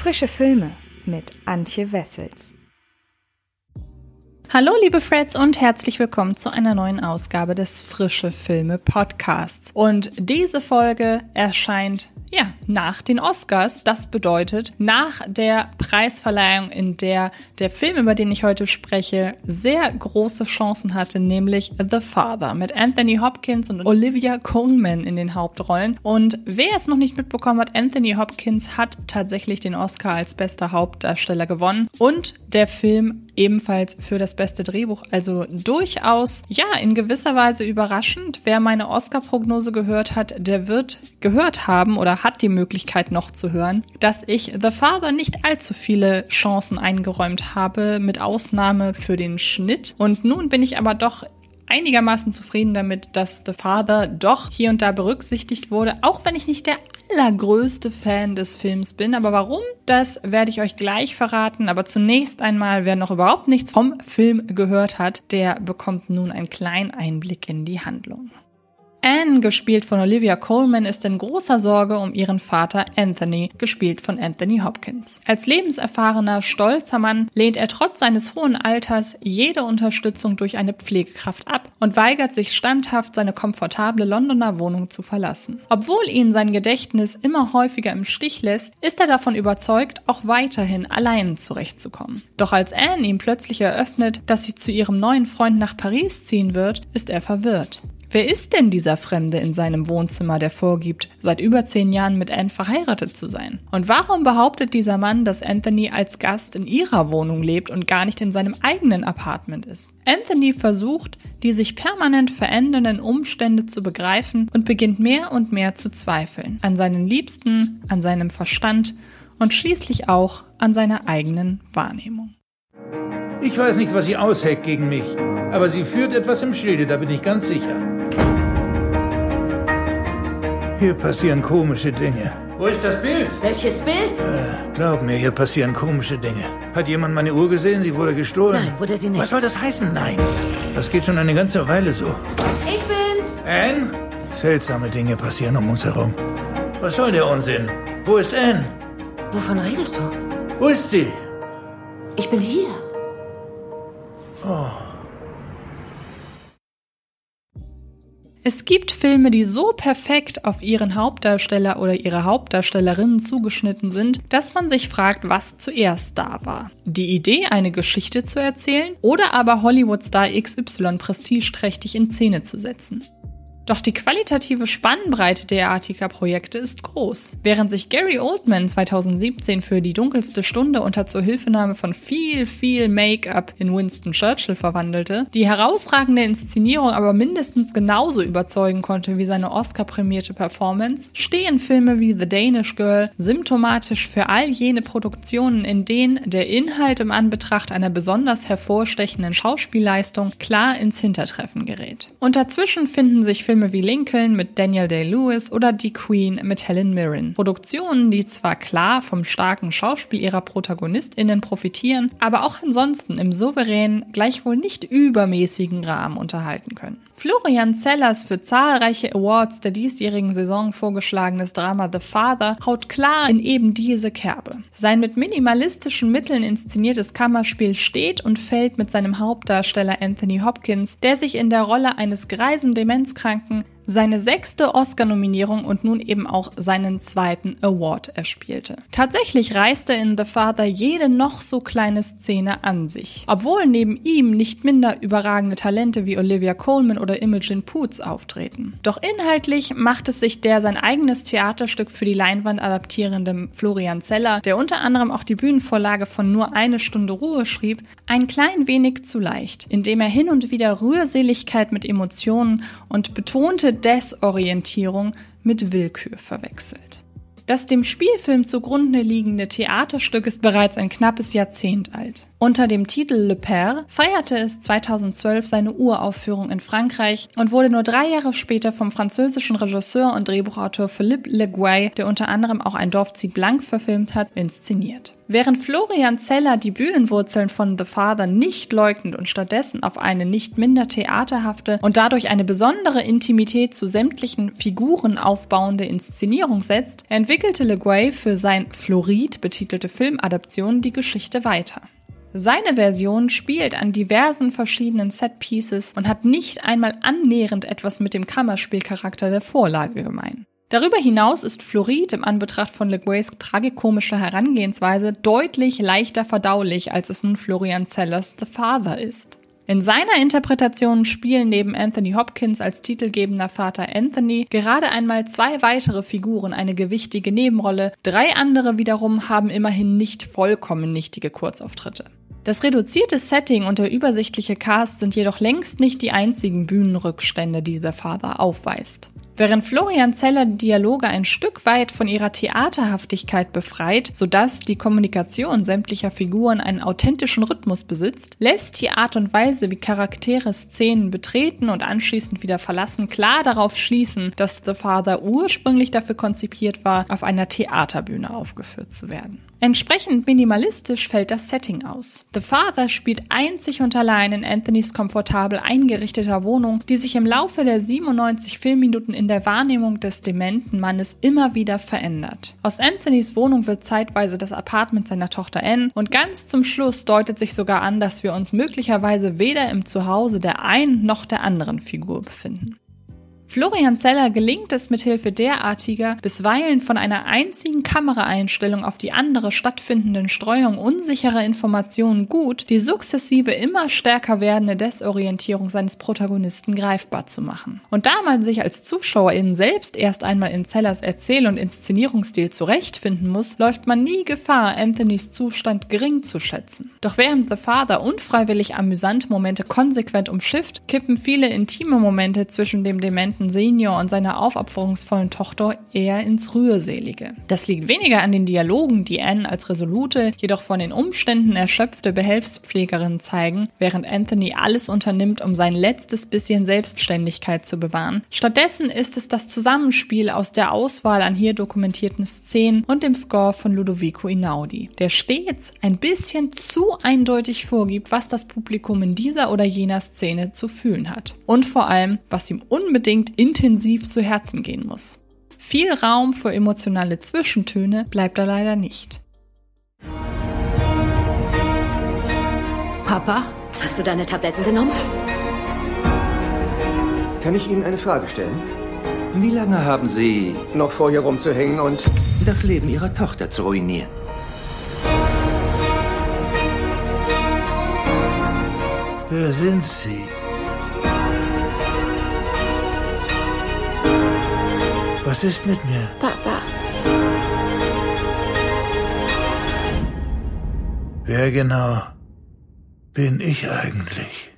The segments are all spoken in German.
Frische Filme mit Antje Wessels. Hallo liebe Freds und herzlich willkommen zu einer neuen Ausgabe des Frische Filme Podcasts. Und diese Folge erscheint nach den Oscars. Das bedeutet, nach der Preisverleihung, in der der Film, über den ich heute spreche, sehr große Chancen hatte, nämlich The Father mit Anthony Hopkins und Olivia Colman in den Hauptrollen. Und wer es noch nicht mitbekommen hat, Anthony Hopkins hat tatsächlich den Oscar als bester Hauptdarsteller gewonnen und der Film ebenfalls für das beste Drehbuch. Also durchaus, in gewisser Weise überraschend. Wer meine Oscar-Prognose gehört hat, der wird gehört haben oder hat die Möglichkeit noch zu hören, dass ich The Father nicht allzu viele Chancen eingeräumt habe, mit Ausnahme für den Schnitt. Und nun bin ich aber doch einigermaßen zufrieden damit, dass The Father doch hier und da berücksichtigt wurde, auch wenn ich nicht der allergrößte Fan des Films bin. Aber warum? Das werde ich euch gleich verraten. Aber zunächst einmal, wer noch überhaupt nichts vom Film gehört hat, der bekommt nun einen kleinen Einblick in die Handlung. Anne, gespielt von Olivia Colman, ist in großer Sorge um ihren Vater Anthony, gespielt von Anthony Hopkins. Als lebenserfahrener, stolzer Mann lehnt er trotz seines hohen Alters jede Unterstützung durch eine Pflegekraft ab und weigert sich standhaft, seine komfortable Londoner Wohnung zu verlassen. Obwohl ihn sein Gedächtnis immer häufiger im Stich lässt, ist er davon überzeugt, auch weiterhin allein zurechtzukommen. Doch als Anne ihm plötzlich eröffnet, dass sie zu ihrem neuen Freund nach Paris ziehen wird, ist er verwirrt. Wer ist denn dieser Fremde in seinem Wohnzimmer, der vorgibt, seit über 10 Jahren mit Anne verheiratet zu sein? Und warum behauptet dieser Mann, dass Anthony als Gast in ihrer Wohnung lebt und gar nicht in seinem eigenen Apartment ist? Anthony versucht, die sich permanent verändernden Umstände zu begreifen und beginnt mehr und mehr zu zweifeln. An seinen Liebsten, an seinem Verstand und schließlich auch an seiner eigenen Wahrnehmung. Ich weiß nicht, was sie ausheckt gegen mich, aber sie führt etwas im Schilde, da bin ich ganz sicher. Hier passieren komische Dinge. Wo ist das Bild? Welches Bild? Glaub mir, hier passieren komische Dinge. Hat jemand meine Uhr gesehen? Sie wurde gestohlen. Nein, wurde sie nicht. Was soll das heißen? Nein. Das geht schon eine ganze Weile so. Ich bin's! Anne? Seltsame Dinge passieren um uns herum. Was soll der Unsinn? Wo ist Anne? Wovon redest du? Wo ist sie? Ich bin hier. Oh. Es gibt Filme, die so perfekt auf ihren Hauptdarsteller oder ihre Hauptdarstellerinnen zugeschnitten sind, dass man sich fragt, was zuerst da war. Die Idee, eine Geschichte zu erzählen oder aber Hollywood-Star XY prestigeträchtig in Szene zu setzen. Doch die qualitative Spannbreite derartiger Projekte ist groß. Während sich Gary Oldman 2017 für Die dunkelste Stunde unter Zuhilfenahme von viel Make-up in Winston Churchill verwandelte, die herausragende Inszenierung aber mindestens genauso überzeugen konnte wie seine Oscar-prämierte Performance, stehen Filme wie The Danish Girl symptomatisch für all jene Produktionen, in denen der Inhalt im Anbetracht einer besonders hervorstechenden Schauspielleistung klar ins Hintertreffen gerät. Und dazwischen finden sich Filme wie Lincoln mit Daniel Day-Lewis oder Die Queen mit Helen Mirren. Produktionen, die zwar klar vom starken Schauspiel ihrer ProtagonistInnen profitieren, aber auch ansonsten im souveränen, gleichwohl nicht übermäßigen Rahmen unterhalten können. Florian Zellers für zahlreiche Awards der diesjährigen Saison vorgeschlagenes Drama The Father haut klar in eben diese Kerbe. Sein mit minimalistischen Mitteln inszeniertes Kammerspiel steht und fällt mit seinem Hauptdarsteller Anthony Hopkins, der sich in der Rolle eines greisen Demenzkranken seine 6. Oscar-Nominierung und nun eben auch seinen 2. Award erspielte. Tatsächlich reißte in The Father jede noch so kleine Szene an sich. Obwohl neben ihm nicht minder überragende Talente wie Olivia Colman oder Imogen Poots auftreten. Doch inhaltlich macht es sich der sein eigenes Theaterstück für die Leinwand adaptierende Florian Zeller, der unter anderem auch die Bühnenvorlage von Nur eine Stunde Ruhe schrieb, ein klein wenig zu leicht, indem er hin und wieder Rührseligkeit mit Emotionen und betonte Desorientierung mit Willkür verwechselt. Das dem Spielfilm zugrunde liegende Theaterstück ist bereits ein knappes Jahrzehnt alt. Unter dem Titel Le Père feierte es 2012 seine Uraufführung in Frankreich und wurde nur 3 Jahre später vom französischen Regisseur und Drehbuchautor Philippe Leguay, der unter anderem auch Ein Dorf zieht blank verfilmt hat, inszeniert. Während Florian Zeller die Bühnenwurzeln von The Father nicht leugnet und stattdessen auf eine nicht minder theaterhafte und dadurch eine besondere Intimität zu sämtlichen Figuren aufbauende Inszenierung setzt, entwickelte Leguay für sein Floride betitelte Filmadaption die Geschichte weiter. Seine Version spielt an diversen verschiedenen Setpieces und hat nicht einmal annähernd etwas mit dem Kammerspielcharakter der Vorlage gemein. Darüber hinaus ist Floride im Anbetracht von Leguays tragikomischer Herangehensweise deutlich leichter verdaulich, als es nun Florian Zellers The Father ist. In seiner Interpretation spielen neben Anthony Hopkins als titelgebender Vater Anthony gerade einmal 2 weitere Figuren eine gewichtige Nebenrolle, 3 andere wiederum haben immerhin nicht vollkommen nichtige Kurzauftritte. Das reduzierte Setting und der übersichtliche Cast sind jedoch längst nicht die einzigen Bühnenrückstände, die The Father aufweist. Während Florian Zeller die Dialoge ein Stück weit von ihrer Theaterhaftigkeit befreit, sodass die Kommunikation sämtlicher Figuren einen authentischen Rhythmus besitzt, lässt die Art und Weise, wie Charaktere Szenen betreten und anschließend wieder verlassen, klar darauf schließen, dass The Father ursprünglich dafür konzipiert war, auf einer Theaterbühne aufgeführt zu werden. Entsprechend minimalistisch fällt das Setting aus. The Father spielt einzig und allein in Anthonys komfortabel eingerichteter Wohnung, die sich im Laufe der 97 Filmminuten in der Wahrnehmung des dementen Mannes immer wieder verändert. Aus Anthonys Wohnung wird zeitweise das Apartment seiner Tochter Anne und ganz zum Schluss deutet sich sogar an, dass wir uns möglicherweise weder im Zuhause der einen noch der anderen Figur befinden. Florian Zeller gelingt es mithilfe derartiger, bisweilen von einer einzigen Kameraeinstellung auf die andere stattfindenden Streuung unsicherer Informationen gut, die sukzessive immer stärker werdende Desorientierung seines Protagonisten greifbar zu machen. Und da man sich als ZuschauerInnen selbst erst einmal in Zellers Erzähl- und Inszenierungsstil zurechtfinden muss, läuft man nie Gefahr, Anthonys Zustand gering zu schätzen. Doch während The Father unfreiwillig amüsante Momente konsequent umschifft, kippen viele intime Momente zwischen dem dementen Senior und seiner aufopferungsvollen Tochter eher ins Rührselige. Das liegt weniger an den Dialogen, die Anne als resolute, jedoch von den Umständen erschöpfte Behelfspflegerin zeigen, während Anthony alles unternimmt, um sein letztes bisschen Selbstständigkeit zu bewahren. Stattdessen ist es das Zusammenspiel aus der Auswahl an hier dokumentierten Szenen und dem Score von Ludovico Einaudi, der stets ein bisschen zu eindeutig vorgibt, was das Publikum in dieser oder jener Szene zu fühlen hat. Und vor allem, was ihm unbedingt intensiv zu Herzen gehen muss. Viel Raum für emotionale Zwischentöne bleibt da leider nicht. Papa, hast du deine Tabletten genommen? Kann ich Ihnen eine Frage stellen? Wie lange haben Sie Noch vor hier rumzuhängen und... das Leben Ihrer Tochter zu ruinieren? Wer sind Sie? Was ist mit mir? Papa. Wer genau bin ich eigentlich?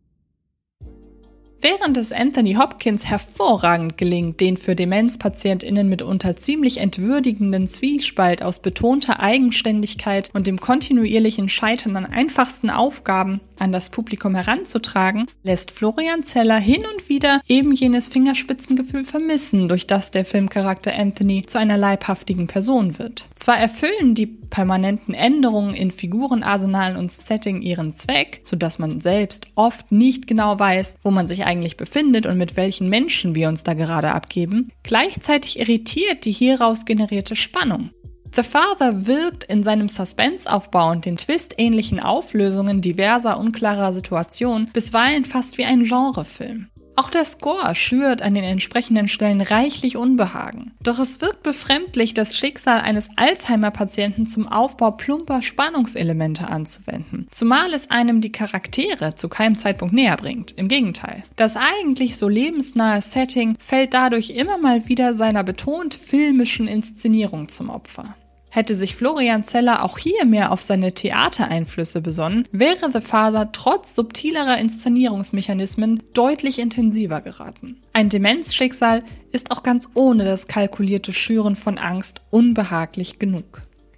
Während es Anthony Hopkins hervorragend gelingt, den für DemenzpatientInnen mitunter ziemlich entwürdigenden Zwiespalt aus betonter Eigenständigkeit und dem kontinuierlichen Scheitern an einfachsten Aufgaben an das Publikum heranzutragen, lässt Florian Zeller hin und wieder eben jenes Fingerspitzengefühl vermissen, durch das der Filmcharakter Anthony zu einer leibhaftigen Person wird. Zwar erfüllen die permanenten Änderungen in Figurenarsenalen und Setting ihren Zweck, sodass man selbst oft nicht genau weiß, wo man sich eigentlich befindet und mit welchen Menschen wir uns da gerade abgeben, gleichzeitig irritiert die hieraus generierte Spannung. The Father wirkt in seinem Suspense-Aufbau und den twistähnlichen Auflösungen diverser unklarer Situationen bisweilen fast wie ein Genrefilm. Auch der Score schürt an den entsprechenden Stellen reichlich Unbehagen. Doch es wirkt befremdlich, das Schicksal eines Alzheimer-Patienten zum Aufbau plumper Spannungselemente anzuwenden. Zumal es einem die Charaktere zu keinem Zeitpunkt näher bringt. Im Gegenteil. Das eigentlich so lebensnahe Setting fällt dadurch immer mal wieder seiner betont filmischen Inszenierung zum Opfer. Hätte sich Florian Zeller auch hier mehr auf seine Theatereinflüsse besonnen, wäre The Father trotz subtilerer Inszenierungsmechanismen deutlich intensiver geraten. Ein Demenzschicksal ist auch ganz ohne das kalkulierte Schüren von Angst unbehaglich genug.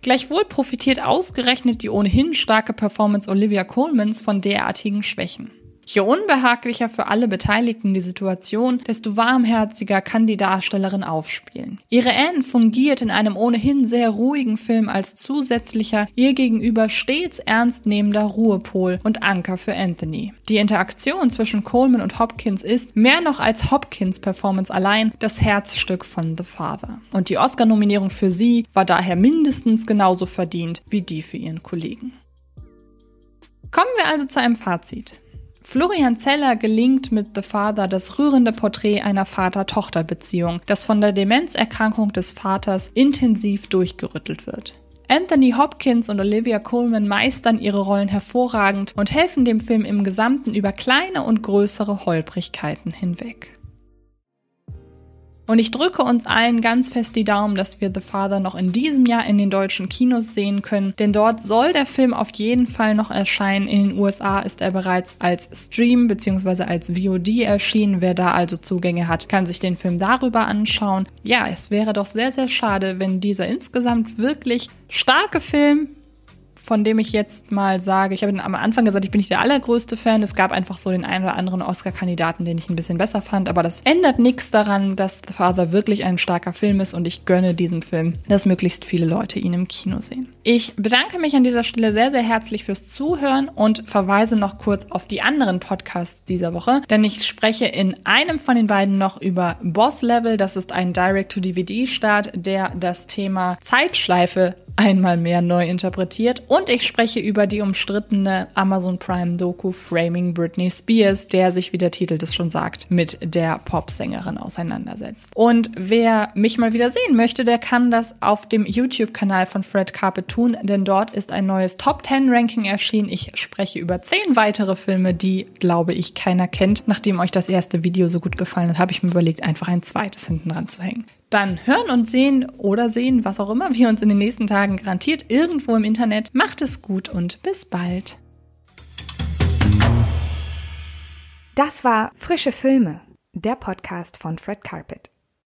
Gleichwohl profitiert ausgerechnet die ohnehin starke Performance Olivia Colmans von derartigen Schwächen. Je unbehaglicher für alle Beteiligten die Situation, desto warmherziger kann die Darstellerin aufspielen. Ihre Anne fungiert in einem ohnehin sehr ruhigen Film als zusätzlicher, ihr gegenüber stets ernstnehmender Ruhepol und Anker für Anthony. Die Interaktion zwischen Colman und Hopkins ist, mehr noch als Hopkins' Performance allein, das Herzstück von The Father. Und die Oscar-Nominierung für sie war daher mindestens genauso verdient wie die für ihren Kollegen. Kommen wir also zu einem Fazit. Florian Zeller gelingt mit The Father das rührende Porträt einer Vater-Tochter-Beziehung, das von der Demenzerkrankung des Vaters intensiv durchgerüttelt wird. Anthony Hopkins und Olivia Colman meistern ihre Rollen hervorragend und helfen dem Film im Gesamten über kleine und größere Holprigkeiten hinweg. Und ich drücke uns allen ganz fest die Daumen, dass wir The Father noch in diesem Jahr in den deutschen Kinos sehen können, denn dort soll der Film auf jeden Fall noch erscheinen. In den USA ist er bereits als Stream bzw. als VOD erschienen. Wer da also Zugänge hat, kann sich den Film darüber anschauen. Ja, es wäre doch sehr, sehr schade, wenn dieser insgesamt wirklich starke Film, von dem ich jetzt mal sage, ich habe am Anfang gesagt, ich bin nicht der allergrößte Fan. Es gab einfach so den einen oder anderen Oscar-Kandidaten, den ich ein bisschen besser fand. Aber das ändert nichts daran, dass The Father wirklich ein starker Film ist und ich gönne diesem Film, dass möglichst viele Leute ihn im Kino sehen. Ich bedanke mich an dieser Stelle sehr, sehr herzlich fürs Zuhören und verweise noch kurz auf die anderen Podcasts dieser Woche, denn ich spreche in einem von den beiden noch über Boss Level. Das ist ein Direct-to-DVD-Start, der das Thema Zeitschleife einmal mehr neu interpretiert. Und ich spreche über die umstrittene Amazon Prime-Doku Framing Britney Spears, der sich, wie der Titel das schon sagt, mit der Popsängerin auseinandersetzt. Und wer mich mal wieder sehen möchte, der kann das auf dem YouTube-Kanal von Fred Carpet tun, denn dort ist ein neues Top-10-Ranking erschienen. Ich spreche über 10 weitere Filme, die, glaube ich, keiner kennt. Nachdem euch das erste Video so gut gefallen hat, habe ich mir überlegt, einfach ein zweites hinten dran zu hängen. Dann hören und sehen oder sehen, was auch immer wir uns in den nächsten Tagen garantiert irgendwo im Internet. Macht es gut und bis bald. Das war Frische Filme, der Podcast von Fred Carpet.